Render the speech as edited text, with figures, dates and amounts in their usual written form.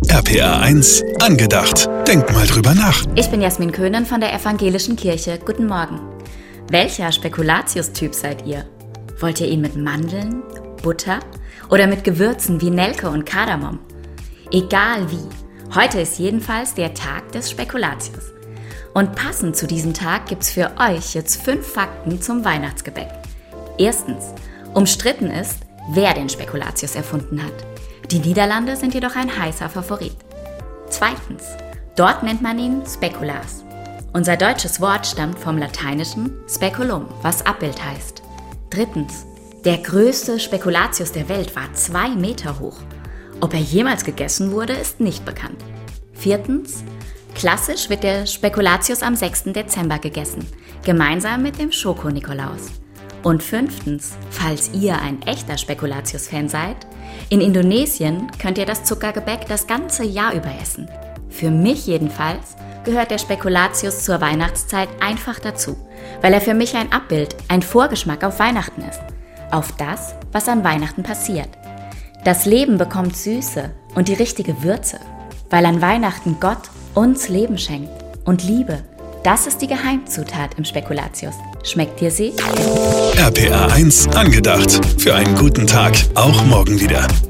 RPR 1 angedacht. Denk mal drüber nach. Ich bin Jasmin Köhnen von der Evangelischen Kirche. Guten Morgen. Welcher Spekulatius-Typ seid ihr? Wollt ihr ihn mit Mandeln, Butter oder mit Gewürzen wie Nelke und Kardamom? Egal wie, heute ist jedenfalls der Tag des Spekulatius. Und passend zu diesem Tag gibt's für euch jetzt 5 Fakten zum Weihnachtsgebäck. Erstens, umstritten ist, wer den Spekulatius erfunden hat. Die Niederlande sind jedoch ein heißer Favorit. Zweitens, dort nennt man ihn Speculas. Unser deutsches Wort stammt vom lateinischen Speculum, was Abbild heißt. Drittens, der größte Spekulatius der Welt war 2 Meter hoch. Ob er jemals gegessen wurde, ist nicht bekannt. Viertens, klassisch wird der Spekulatius am 6. Dezember gegessen, gemeinsam mit dem Schoko-Nikolaus. Und 5, falls ihr ein echter Spekulatius-Fan seid, in Indonesien könnt ihr das Zuckergebäck das ganze Jahr über essen. Für mich jedenfalls gehört der Spekulatius zur Weihnachtszeit einfach dazu, weil er für mich ein Abbild, ein Vorgeschmack auf Weihnachten ist. Auf das, was an Weihnachten passiert. Das Leben bekommt Süße und die richtige Würze, weil an Weihnachten Gott uns Leben schenkt und Liebe. Das ist die Geheimzutat im Spekulatius. Schmeckt dir sie? RPR 1 angedacht. Für einen guten Tag, auch morgen wieder.